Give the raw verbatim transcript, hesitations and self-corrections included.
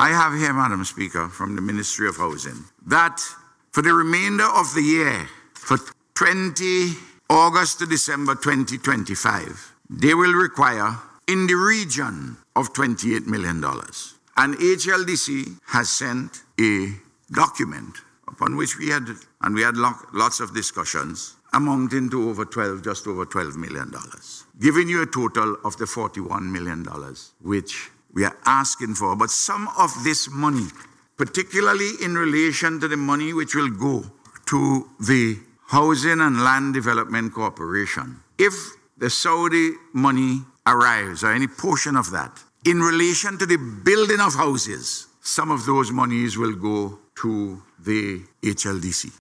I have here, Madam Speaker, from the Ministry of Housing, that for the remainder of the year, for twenty August to December twenty twenty-five, they will require in the region of twenty-eight million dollars. And H L D C has sent a document upon which we had, and we had lots of discussions, amounting to over twelve, just over twelve million dollars, giving you a total of the forty-one million dollars, which we are asking for. But some of this money, particularly in relation to the money which will go to the Housing and Land Development Corporation, if the Saudi money arrives, or any portion of that, in relation to the building of houses, some of those monies will go to the H L D C.